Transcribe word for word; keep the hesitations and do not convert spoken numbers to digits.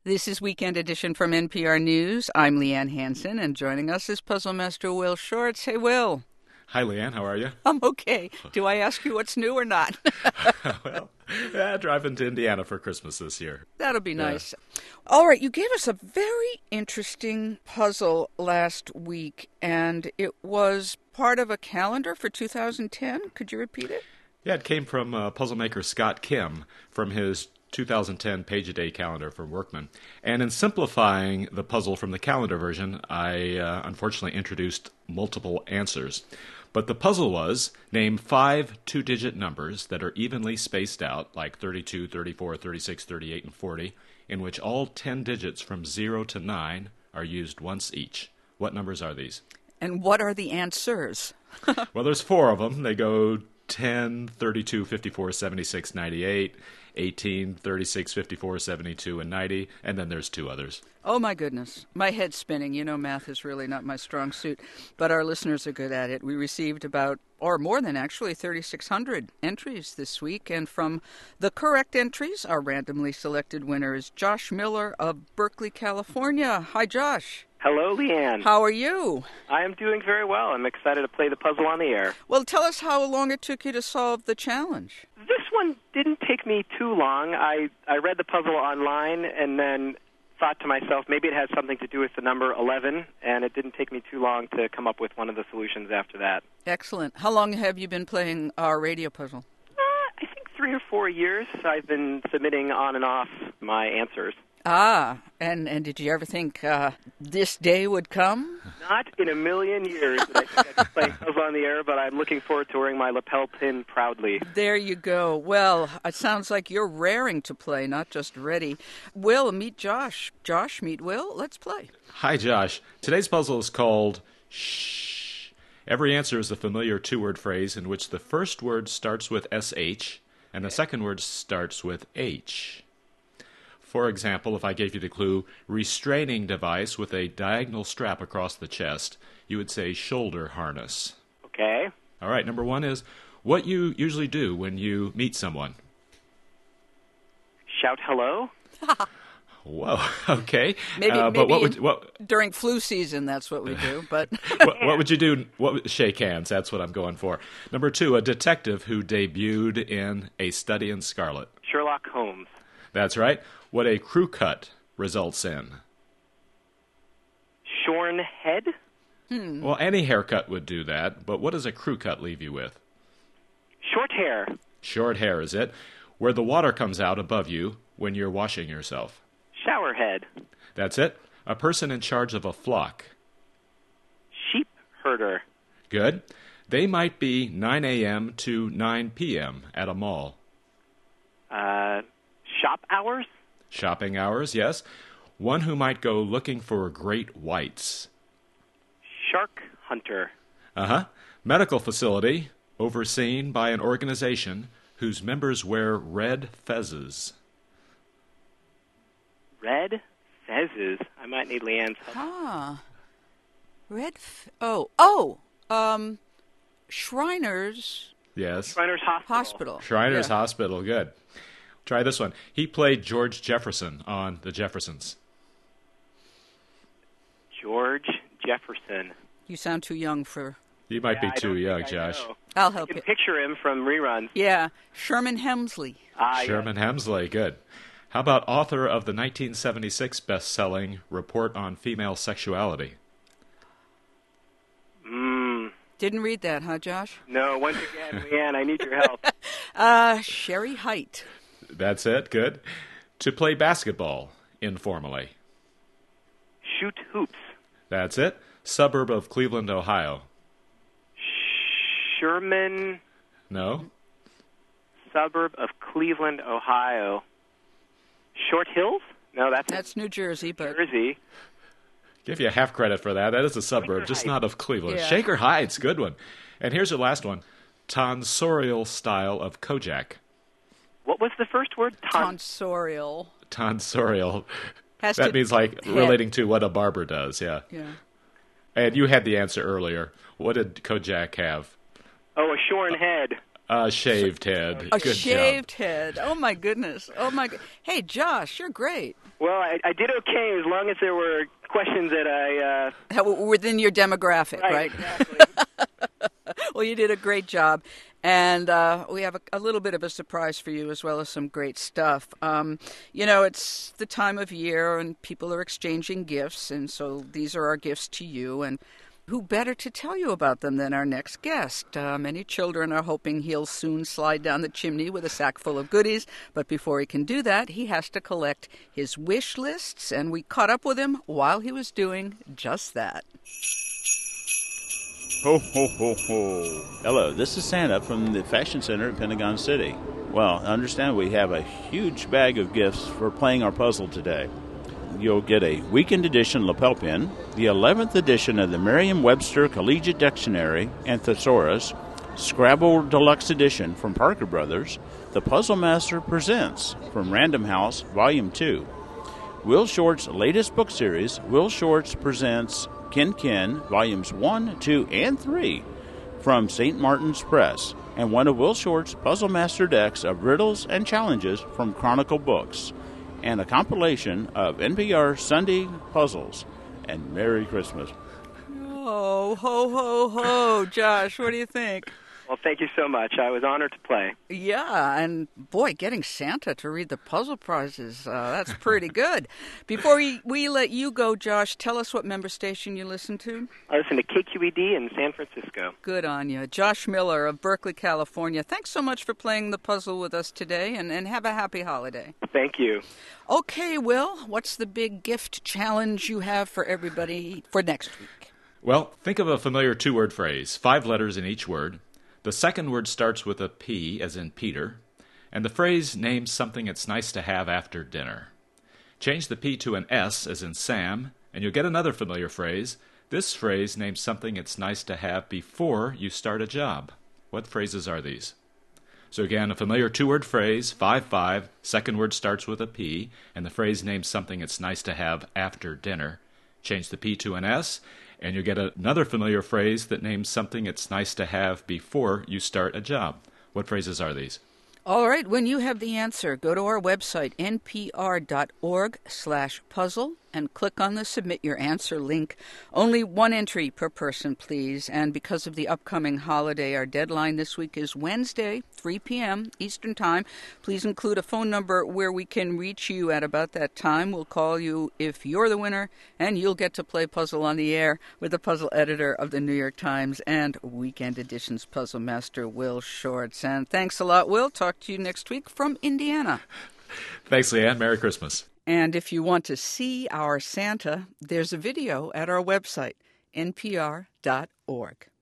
This is Weekend Edition from N P R News. I'm Leanne Hansen, and joining us is Puzzle Master Will Shortz. Hey, Will. Hi, Leanne. How are you? I'm okay. Do I ask you what's new or not? Well, yeah, driving to Indiana for Christmas this year. That'll be nice. Yeah. All right, you gave us a very interesting puzzle last week, and it was part of a calendar for two thousand ten. Could you repeat it? Yeah, it came from uh, puzzle maker Scott Kim from his two thousand ten page-a-day calendar for Workman. And in simplifying the puzzle from the calendar version, I uh, unfortunately introduced multiple answers. But the puzzle was, name five two-digit numbers that are evenly spaced out, like thirty-two, thirty-four, thirty-six, thirty-eight, and forty, in which all ten digits from zero to nine are used once each. What numbers are these? And what are the answers? Well, there's four of them. They go ten, thirty-two, fifty-four, seventy-six, ninety-eight, eighteen, thirty-six, fifty-four, seventy-two, and ninety, and then there's two others. Oh, my goodness. My head's spinning. You know, math is really not my strong suit, but our listeners are good at it. We received about, or more than actually, thirty-six hundred entries this week, and from the correct entries, our randomly selected winner is Josh Miller of Berkeley, California. Hi, Josh. Hello, Leanne. How are you? I am doing very well. I'm excited to play the puzzle on the air. Well, tell us how long it took you to solve the challenge. This one didn't take me too long. I, I read the puzzle online and then thought to myself, maybe it has something to do with the number eleven, and it didn't take me too long to come up with one of the solutions after that. Excellent. How long have you been playing our radio puzzle? Uh, I think three or four years. I've been submitting on and off my answers. Ah, and, and did you ever think uh, this day would come? Not in a million years did I think I'd play puzzle on the air, but I'm looking forward to wearing my lapel pin proudly. There you go. Well, it sounds like you're raring to play, not just ready. Will, meet Josh. Josh, meet Will. Let's play. Hi, Josh. Today's puzzle is called Shh. Every answer is a familiar two-word phrase in which the first word starts with S H and the second word starts with H. For example, if I gave you the clue, restraining device with a diagonal strap across the chest, you would say shoulder harness. Okay. All right, number one is what you usually do when you meet someone. Shout hello. Whoa, okay. Maybe, uh, maybe but what would, what, during flu season, that's what we do. But what, what would you do? What, shake hands, that's what I'm going for. Number two, a detective who debuted in A Study in Scarlet. Sherlock Holmes. That's right. What a crew cut results in. Shorn head? Hmm. Well, any haircut would do that, but what does a crew cut leave you with? Short hair. Short hair is it. Where the water comes out above you when you're washing yourself. Shower head. That's it. A person in charge of a flock. Sheep herder. Good. They might be nine a.m. to nine p.m. at a mall. Uh, shop hours? Shopping hours, yes. One who might go looking for great whites. Shark hunter. Uh-huh. Medical facility overseen by an organization whose members wear red fezzes. Red fezzes? I might need Leanne's help. ah, red. F- oh, oh, um, Shriners. Yes. Shriners Hospital. Hospital. Shriners yeah. Hospital, good. Try this one. He played George Jefferson on The Jeffersons. George Jefferson. You sound too young for... You might yeah, be too young, I Josh. know. I'll I help can you. picture him from reruns. Yeah, Sherman Hemsley. Ah, Sherman Hemsley, good. How about author of the nineteen seventy-six best-selling Report on Female Sexuality? Mm. Didn't read that, huh, Josh? No, once again, Leanne, I need your help. Uh, Sherry Height. That's it, good. To play basketball informally. Shoot hoops. That's it. Suburb of Cleveland, Ohio. Sherman. No? Suburb of Cleveland, Ohio. Short Hills? No, that's, That's New Jersey, but... Jersey. Give you a half credit for that. That is a suburb, Shaker just Heights. not of Cleveland. Yeah. Shaker Heights, good one. And here's your last one. Tonsorial style of Kojak. What was the first word? Ton- Tonsorial. Tonsorial. Has That to means like head. relating to what a barber does, yeah. Yeah. And you had the answer earlier. What did Kojak have? oh, a shorn head. A shaved head. A Good shaved job. head. Oh, my goodness. Oh, my God. Hey, Josh, you're great. Well, I, I did okay as long as there were questions that I... Uh... How- Within your demographic, right? Right, exactly. Well, you did a great job. And uh, we have a, a little bit of a surprise for you as well as some great stuff. Um, you know, it's the time of year and people are exchanging gifts. And so these are our gifts to you. And who better to tell you about them than our next guest? Uh, many children are hoping he'll soon slide down the chimney with a sack full of goodies. But before he can do that, he has to collect his wish lists. And we caught up with him while he was doing just that. Ho, ho, ho, ho. Hello, this is Santa from the Fashion Center at Pentagon City. Well, understand we have a huge bag of gifts for playing our puzzle today. You'll get a weekend edition lapel pin, the eleventh edition of the Merriam-Webster Collegiate Dictionary and Thesaurus, Scrabble Deluxe Edition from Parker Brothers, The Puzzle Master Presents from Random House, Volume two, Will Short's latest book series, Will Short's Presents Ken Ken, Volumes one, two, and three from Saint Martin's Press, and one of Will Short's Puzzle Master decks of riddles and challenges from Chronicle Books, and a compilation of N P R Sunday puzzles. And Merry Christmas. Oh, ho, ho, ho. Josh, what do you think? Well, thank you so much. I was honored to play. Yeah, and boy, getting Santa to read the puzzle prizes, uh, that's pretty good. Before we, we let you go, Josh, tell us what member station you listen to. I listen to K Q E D in San Francisco. Good on you. Josh Miller of Berkeley, California. Thanks so much for playing the puzzle with us today, and, and have a happy holiday. Thank you. Okay, Will, what's the big gift challenge you have for everybody for next week? Well, think of a familiar two-word phrase, five letters in each word. The second word starts with a P, as in Peter, and the phrase names something it's nice to have after dinner. Change the P to an S, as in Sam, and you'll get another familiar phrase. This phrase names something it's nice to have before you start a job. What phrases are these? So again, a familiar two-word phrase, five five, second word starts with a P, and the phrase names something it's nice to have after dinner. Change the P to an S, and you get another familiar phrase that names something it's nice to have before you start a job. What phrases are these? All right, when you have the answer, go to our website, npr.org slash puzzle, and click on the Submit Your Answer link. Only one entry per person, please. And because of the upcoming holiday, our deadline this week is Wednesday, three p.m. Eastern Time. Please include a phone number where we can reach you at about that time. We'll call you if you're the winner, and you'll get to play Puzzle on the Air with the puzzle editor of the New York Times and Weekend Edition's puzzle master, Will Shortz. And thanks a lot, Will. Talk to you next week from Indiana. Thanks, Leanne. Merry Christmas. And if you want to see our Santa, there's a video at our website, n p r dot org.